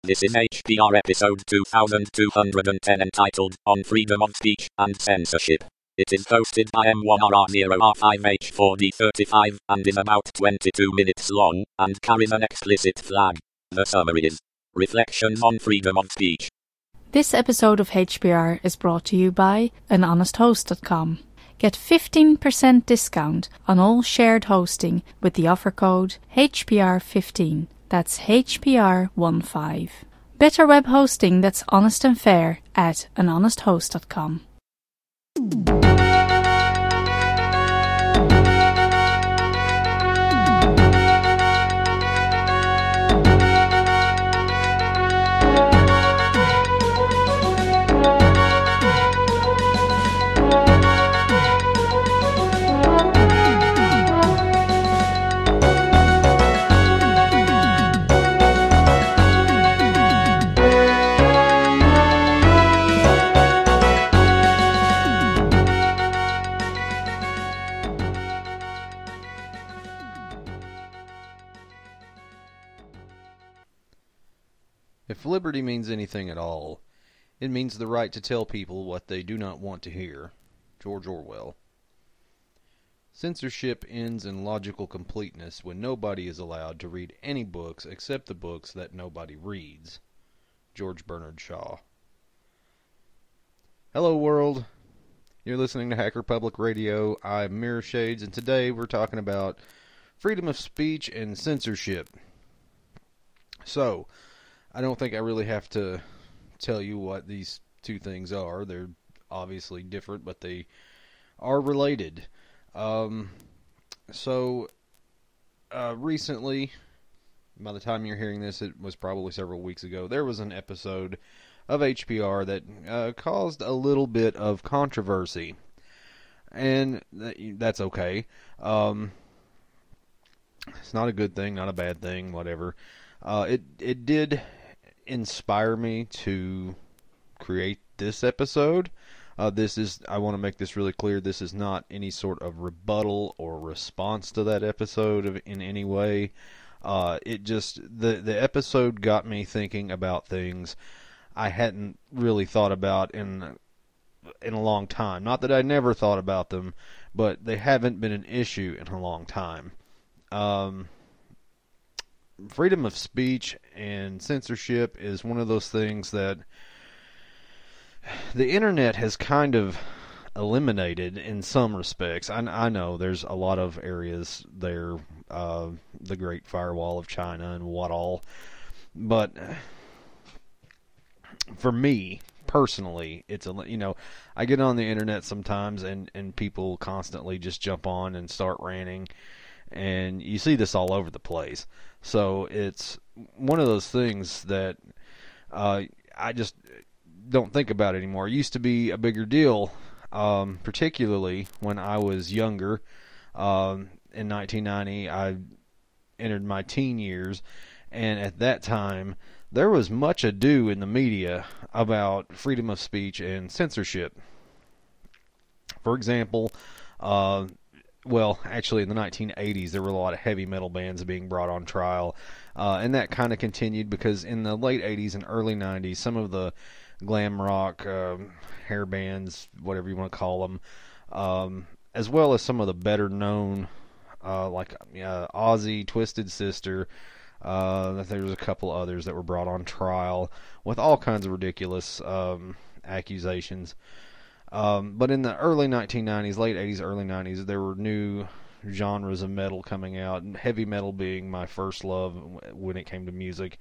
This is HPR episode 2210 entitled On Freedom of Speech and Censorship. It is hosted by M1RR05H4D35 and is about 22 minutes long and carries an explicit flag. The summary is Reflections on Freedom of Speech. This episode of HPR is brought to you by anhonesthost.com. Get 15% discount on all shared hosting with the offer code HPR15. That's HPR15. Better web hosting that's honest and fair at anhonesthost.com. If liberty means anything at all, it means the right to tell people what they do not want to hear. George Orwell. Censorship ends in logical completeness when nobody is allowed to read any books except the books that nobody reads. George Bernard Shaw. Hello world, you're listening to Hacker Public Radio. I'm Mirror Shades, and today we're talking about freedom of speech and censorship. So, I don't think I really have to tell you what these two things are. They're obviously different, but they are related. Recently, by the time you're hearing this, it was probably several weeks ago, there was an episode of HPR that caused a little bit of controversy. And that's okay. It's not a good thing, not a bad thing, whatever. It did inspire me to create this episode. I want to make this really clear, this is not any sort of rebuttal or response to that episode in any way. The episode got me thinking about things I hadn't really thought about in a long time. Not that I never thought about them, but they haven't been an issue in a long time. Freedom of speech and censorship is one of those things that the internet has kind of eliminated in some respects. I know there's a lot of areas there, the Great Firewall of China and what all, but for me personally, I get on the internet sometimes and people constantly just jump on and start ranting, and you see this all over the place. So it's one of those things that I just don't think about anymore. It used to be a bigger deal, particularly when I was younger. In 1990, I entered my teen years, and at that time, there was much ado in the media about freedom of speech and censorship. For example, actually in the 1980s, there were a lot of heavy metal bands being brought on trial, and that kind of continued because in the late 80s and early 90s, some of the glam rock hair bands, whatever you want to call them, as well as some of the better known, like Ozzy, Twisted Sister, there was a couple others that were brought on trial with all kinds of ridiculous accusations. But in the early 1990s, late 80s, early 90s, there were new genres of metal coming out, and heavy metal being my first love when it came to music.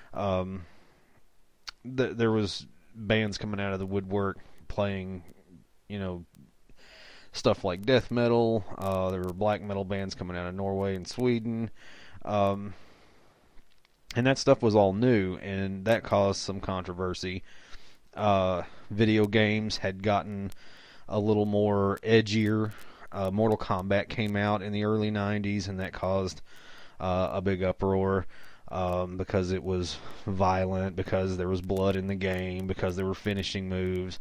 There was bands coming out of the woodwork playing, stuff like death metal. There were black metal bands coming out of Norway and Sweden. And that stuff was all new, and that caused some controversy. Video games had gotten a little more edgier. Mortal Kombat came out in the early 90s, and that caused a big uproar because it was violent, because there was blood in the game, because there were finishing moves.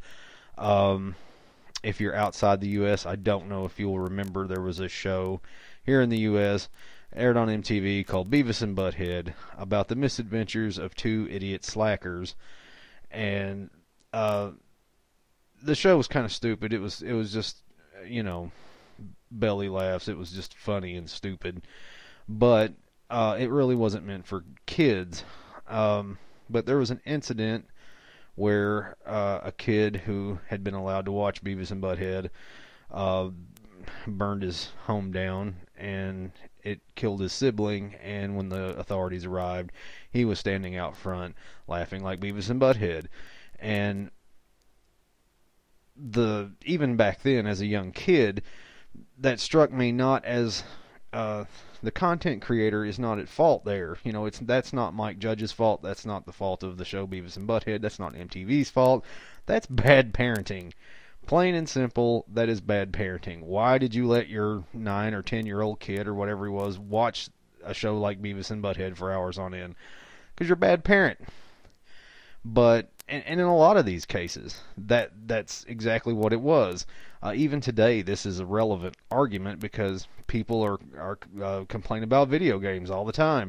If you're outside the U.S., I don't know if you'll remember, there was a show here in the U.S. aired on MTV, called Beavis and Butthead, about the misadventures of two idiot slackers. And the show was kind of stupid. It was just, belly laughs. It was just funny and stupid. But it really wasn't meant for kids. But there was an incident where a kid who had been allowed to watch Beavis and Butthead burned his home down, and it killed his sibling. And when the authorities arrived, he was standing out front laughing like Beavis and Butthead. And even back then, as a young kid, that struck me not as the content creator is not at fault there. That's not Mike Judge's fault. That's not the fault of the show Beavis and Butthead. That's not MTV's fault. That's bad parenting. Plain and simple, that is bad parenting. Why did you let your 9 or 10-year-old kid or whatever he was watch a show like Beavis and Butthead for hours on end? Because you're a bad parent. But and in a lot of these cases, that's exactly what it was. Even today, this is a relevant argument because people are complaining about video games all the time.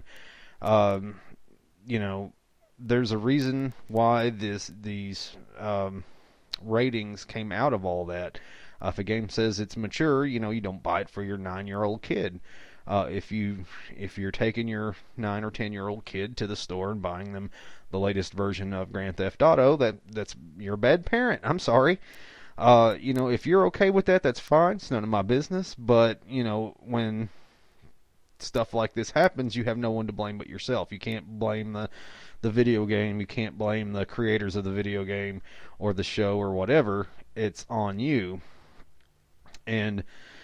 There's a reason why these ratings came out of all that. If a game says it's mature, you don't buy it for your 9-year-old kid. If you're taking your 9 or 10-year-old kid to the store and buying them the latest version of Grand Theft Auto, that's you're a bad parent. I'm sorry. If you're okay with that, that's fine. It's none of my business. But when stuff like this happens, you have no one to blame but yourself. You can't blame the video game. You can't blame the creators of the video game or the show or whatever. It's on you. And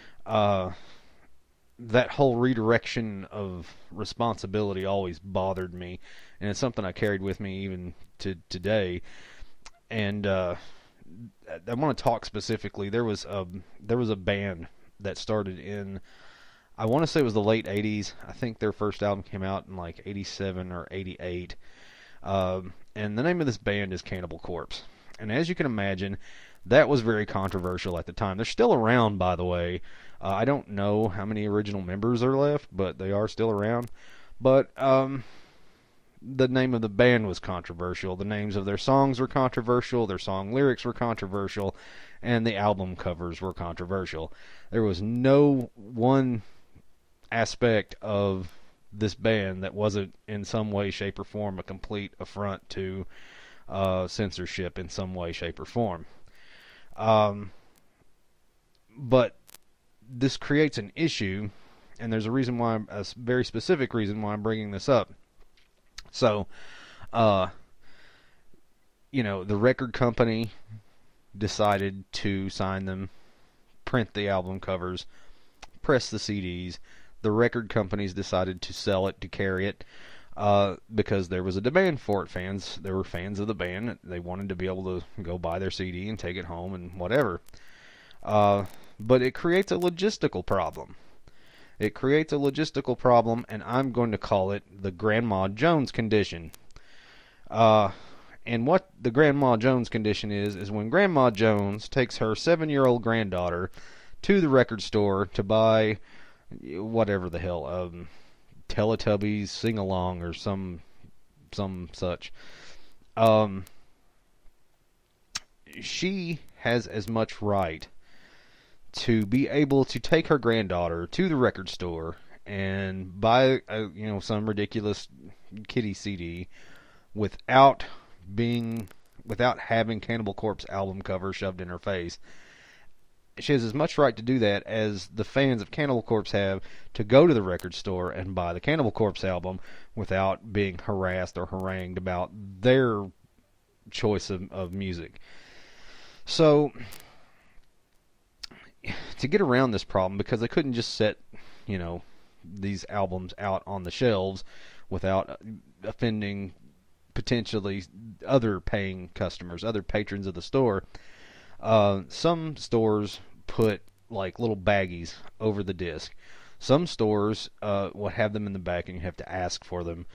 that whole redirection of responsibility always bothered me, and it's something I carried with me even to today. And I want to talk specifically. There was a band that started in, I want to say it was the late 80s. I think their first album came out in like 87 or 88. And the name of this band is Cannibal Corpse. And as you can imagine, that was very controversial at the time. They're still around, by the way. I don't know how many original members are left, but they are still around. But the name of the band was controversial. The names of their songs were controversial. Their song lyrics were controversial. And the album covers were controversial. There was no one aspect of this band that wasn't in some way, shape, or form a complete affront to censorship in some way, shape, or form. But this creates an issue, and there's a very specific reason why I'm bringing this up. So, the record company decided to sign them, print the album covers, press the CDs. The record companies decided to sell it, to carry it, because there was a demand for it. There were fans of the band. They wanted to be able to go buy their CD and take it home and whatever. But it creates a logistical problem. And I'm going to call it the Grandma Jones condition. And what the Grandma Jones condition is when Grandma Jones takes her 7-year-old granddaughter to the record store to buy whatever the hell, Teletubbies sing-along or some such. She has as much right to be able to take her granddaughter to the record store and buy some ridiculous kiddie CD without having Cannibal Corpse album cover shoved in her face. She has as much right to do that as the fans of Cannibal Corpse have to go to the record store and buy the Cannibal Corpse album without being harassed or harangued about their choice of music. So, to get around this problem, because they couldn't just set, these albums out on the shelves without offending potentially other paying customers, other patrons of the store, some stores put like little baggies over the disc. Some stores will have them in the back and you have to ask for them.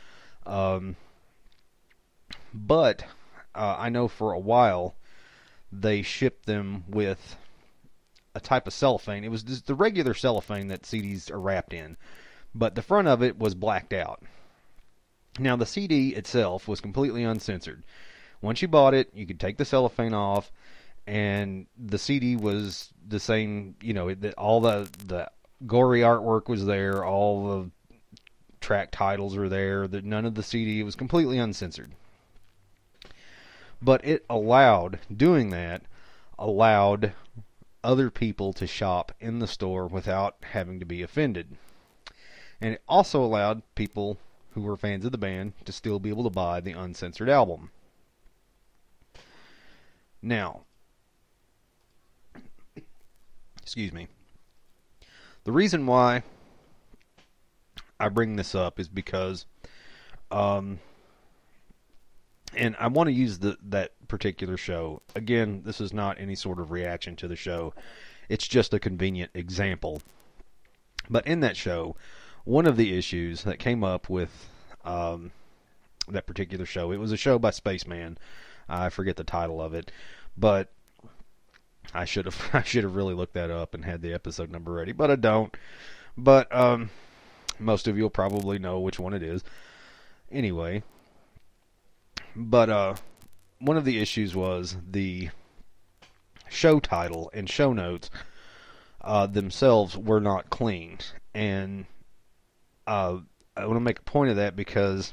But I know for a while they shipped them with a type of cellophane. It was just the regular cellophane that CDs are wrapped in. but the front of it was blacked out. Now, the CD itself was completely uncensored. Once you bought it, you could take the cellophane off, and the CD was the same, all the gory artwork was there, all the track titles were there, none of the CD, it was completely uncensored. But doing that allowed other people to shop in the store without having to be offended. And it also allowed people who were fans of the band to still be able to buy the uncensored album. Now, excuse me. The reason why I bring this up is because, and I want to use that particular show. Again, this is not any sort of reaction to the show. It's just a convenient example. But in that show, one of the issues that came up with that particular show, it was a show by Spaceman. I forget the title of it, but I should have really looked that up and had the episode number ready, but I don't. But most of you will probably know which one it is. Anyway, but one of the issues was the show title and show notes themselves were not clean, and I want to make a point of that because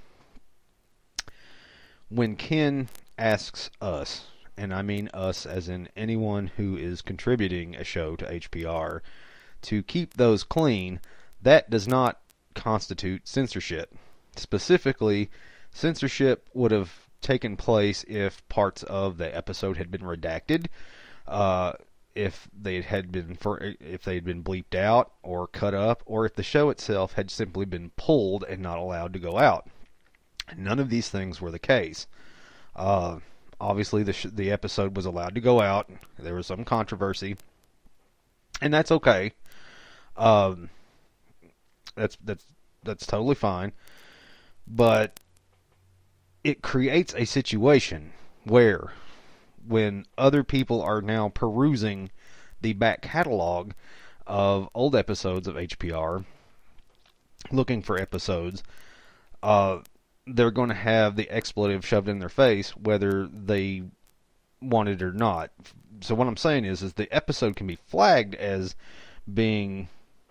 when Ken asks us, and I mean us as in anyone who is contributing a show to HPR, to keep those clean, that does not constitute censorship. Specifically, censorship would have taken place if parts of the episode had been redacted, if they had been bleeped out or cut up, or if the show itself had simply been pulled and not allowed to go out. None of these things were the case. Obviously, the episode was allowed to go out. There was some controversy, and that's okay. That's totally fine. But it creates a situation where, when other people are now perusing the back catalog of old episodes of HPR, looking for episodes, they're going to have the expletive shoved in their face, whether they want it or not. So what I'm saying is the episode can be flagged as being,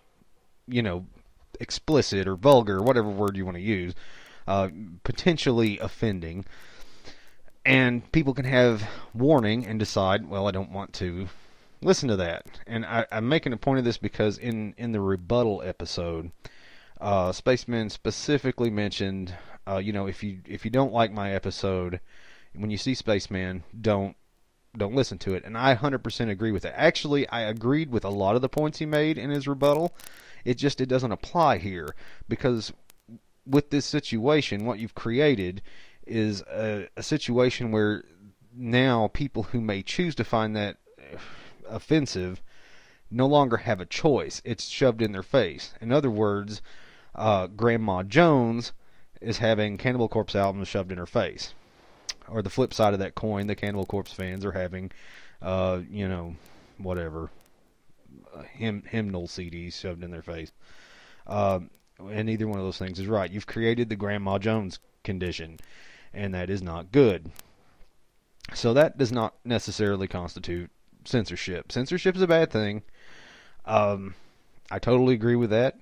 explicit or vulgar, whatever word you want to use, potentially offending, and people can have warning and decide, well, I don't want to listen to that. And I'm making a point of this because in the rebuttal episode, Spaceman specifically mentioned, if you don't like my episode, when you see Spaceman, don't listen to it. And I 100% agree with it. Actually, I agreed with a lot of the points he made in his rebuttal. It doesn't apply here, because with this situation, what you've created is a situation where now people who may choose to find that offensive no longer have a choice. It's shoved in their face. In other words, Grandma Jones is having Cannibal Corpse albums shoved in her face. Or the flip side of that coin, the Cannibal Corpse fans are having, whatever, hymnal CDs shoved in their face. And either one of those things is right. You've created the Grandma Jones condition, and that is not good. So that does not necessarily constitute censorship. Censorship is a bad thing. I totally agree with that.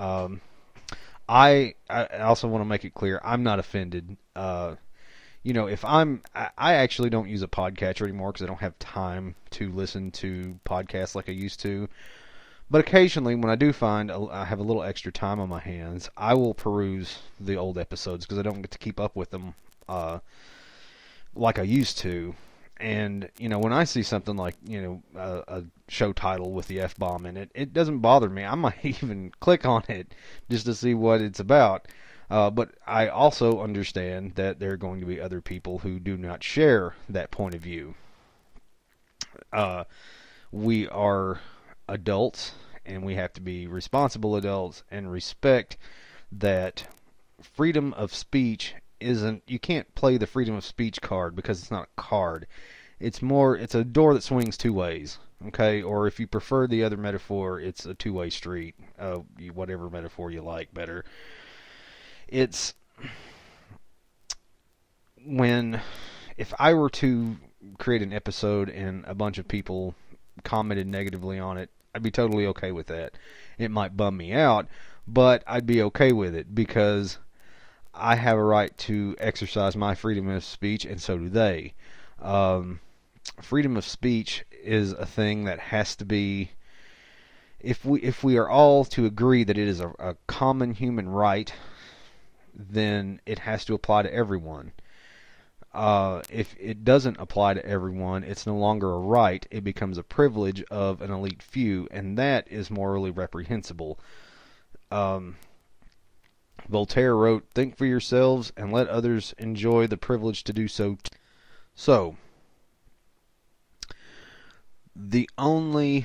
I also want to make it clear, I'm not offended. If I actually don't use a podcatcher anymore because I don't have time to listen to podcasts like I used to. But occasionally, when I do find I have a little extra time on my hands, I will peruse the old episodes because I don't get to keep up with them like I used to. And, when I see something like, a show title with the F-bomb in it, it doesn't bother me. I might even click on it just to see what it's about. But I also understand that there are going to be other people who do not share that point of view. We are adults, and we have to be responsible adults and respect that freedom of speech you can't play the freedom of speech card because it's not a card. it's a door that swings two ways, okay? Or if you prefer the other metaphor, it's a two-way street, whatever metaphor you like better. It's if I were to create an episode and a bunch of people commented negatively on it, I'd be totally okay with that. It might bum me out, but I'd be okay with it because I have a right to exercise my freedom of speech, and so do they. Freedom of speech is a thing that has to be, if we are all to agree that it is a common human right, then it has to apply to everyone. If it doesn't apply to everyone, it's no longer a right. It becomes a privilege of an elite few, and that is morally reprehensible. Voltaire wrote, "Think for yourselves and let others enjoy the privilege to do so." So, the only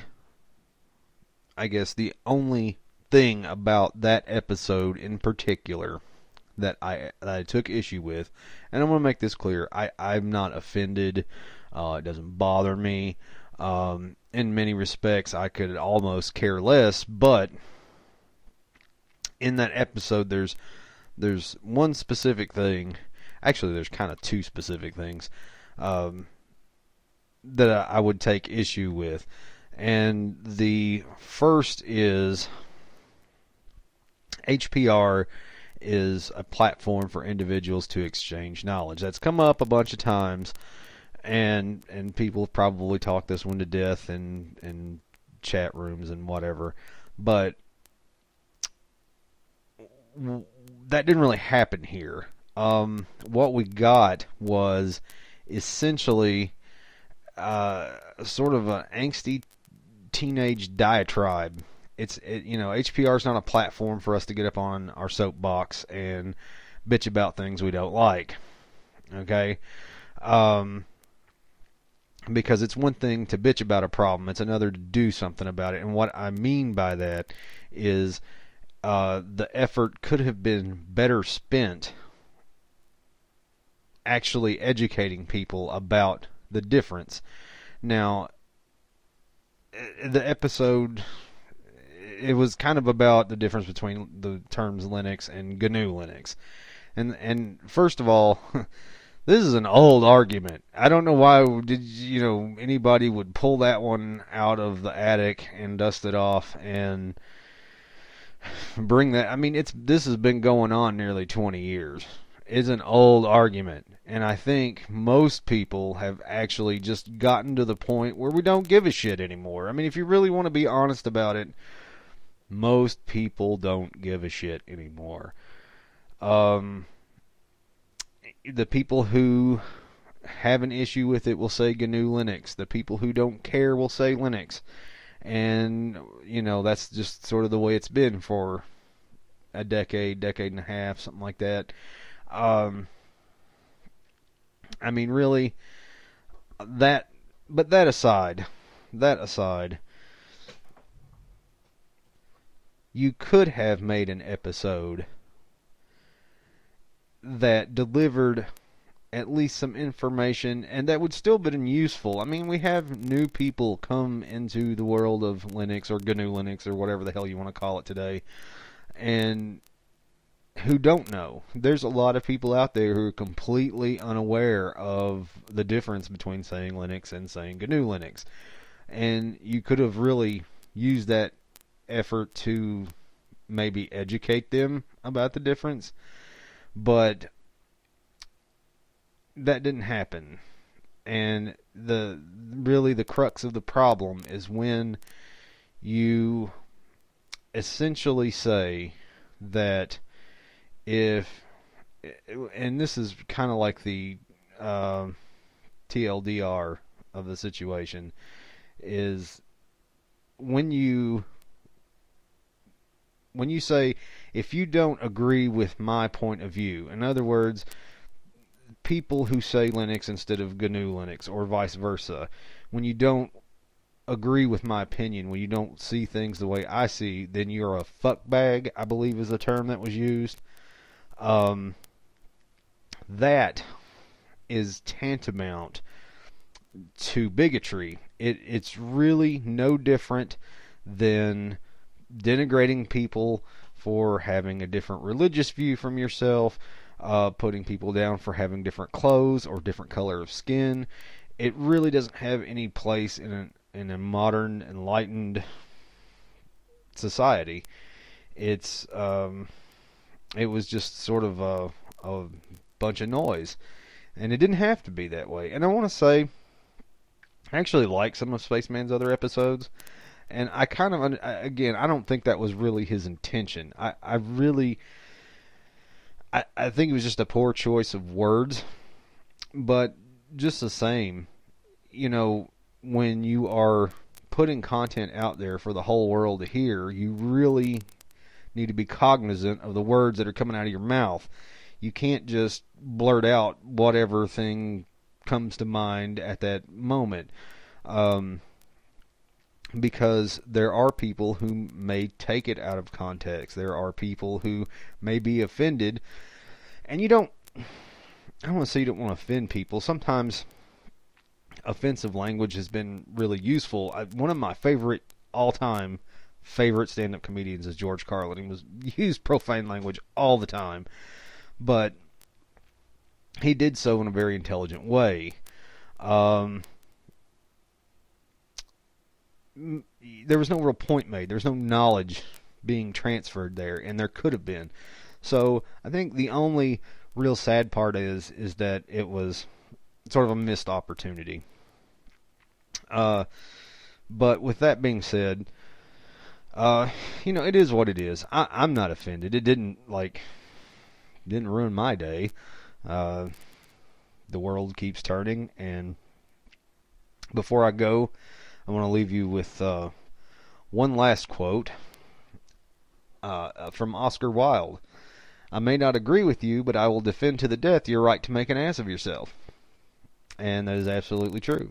thing about that episode in particular that I took issue with, and I'm going to make this clear, I'm not offended, it doesn't bother me, in many respects I could almost care less, but in that episode there's one specific thing, actually there's kind of two specific things, that I would take issue with, and the first is HPR is a platform for individuals to exchange knowledge. That's come up a bunch of times, and people have probably talked this one to death in chat rooms and whatever, but that didn't really happen here. What we got was essentially sort of an angsty teenage diatribe. HPR is not a platform for us to get up on our soapbox and bitch about things we don't like. Okay? Because it's one thing to bitch about a problem, it's another to do something about it. And what I mean by that is the effort could have been better spent actually educating people about the difference. Now, the episode, it was kind of about the difference between the terms Linux and GNU Linux. And first of all, this is an old argument. I don't know why anybody would pull that one out of the attic and dust it off and bring that. I mean, this has been going on nearly 20 years. It's an old argument. And I think most people have actually just gotten to the point where we don't give a shit anymore. I mean, if you really want to be honest about it, most people don't give a shit anymore. The people who have an issue with it will say GNU Linux. The people who don't care will say Linux. And, that's just sort of the way it's been for a decade and a half, something like that. I mean, really, but that aside, you could have made an episode that delivered at least some information, and that would still been useful. I mean, we have new people come into the world of Linux or GNU Linux or whatever the hell you want to call it today, and who don't know. There's a lot of people out there who are completely unaware of the difference between saying Linux and saying GNU Linux. And you could have really used that effort to maybe educate them about the difference. But that didn't happen. And the crux of the problem is when you essentially say that and this is kind of like the TLDR of the situation, is when you say, if you don't agree with my point of view, in other words, people who say Linux instead of GNU Linux, or vice versa, when you don't agree with my opinion, when you don't see things the way I see, then you're a fuckbag, I believe is the term that was used. That is tantamount to bigotry. It's really no different than denigrating people for having a different religious view from yourself, putting people down for having different clothes or different color of skin. It really doesn't have any place in a modern, enlightened society. It was just sort of a bunch of noise, and it didn't have to be that way. And I want to say, I actually like some of Spaceman's other episodes, and I kind of, again, I don't think that was really his intention. I think it was just a poor choice of words, but just the same, when you are putting content out there for the whole world to hear, you really need to be cognizant of the words that are coming out of your mouth. You can't just blurt out whatever thing comes to mind at that moment, because there are people who may take it out of context. There are people who may be offended, and I don't want to say you don't want to offend people. Sometimes offensive language has been really useful. One of my all-time favorite stand-up comedians is George Carlin. He used profane language all the time, but he did so in a very intelligent way. There was no real point made. There was no knowledge being transferred there, and there could have been. So I think the only real sad part is that it was sort of a missed opportunity. But with that being said, it is what it is. I'm not offended. It didn't ruin my day. The world keeps turning, and before I go, I want to leave you with one last quote from Oscar Wilde. I may not agree with you, but I will defend to the death your right to make an ass of yourself. And that is absolutely true.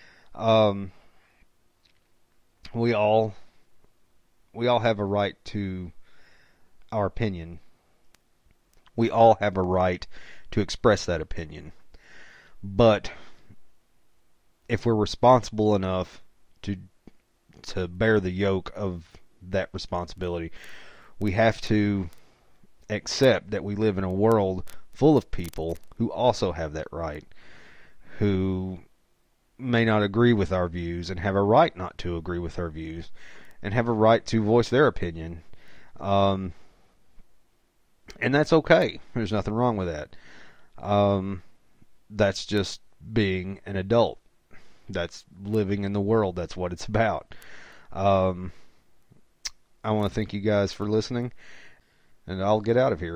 We all have a right to our opinion. We all have a right to express that opinion. But if we're responsible enough to bear the yoke of that responsibility, we have to accept that we live in a world full of people who also have that right, who may not agree with our views and have a right not to agree with our views and have a right to voice their opinion. And that's okay. There's nothing wrong with that. That's just being an adult. That's living in the world. That's what it's about. I want to thank you guys for listening, and I'll get out of here.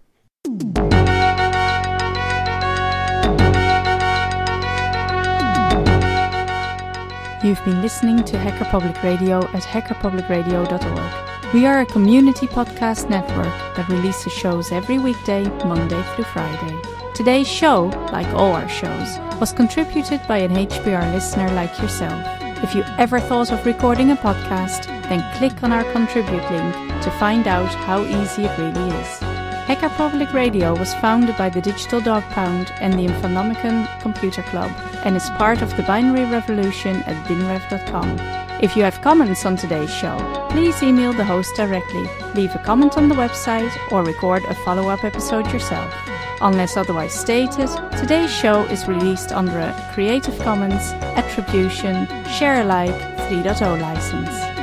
You've been listening to Hacker Public Radio at hackerpublicradio.org. We are a community podcast network that releases shows every weekday, Monday through Friday. Today's show, like all our shows, was contributed by an HPR listener like yourself. If you ever thought of recording a podcast, then click on our contribute link to find out how easy it really is. Hacker Public Radio was founded by the Digital Dog Pound and the Infonomicon Computer Club and is part of the binary revolution at binrev.com. If you have comments on today's show, please email the host directly, leave a comment on the website, or record a follow-up episode yourself. Unless otherwise stated, today's show is released under a Creative Commons Attribution Share Alike 3.0 license.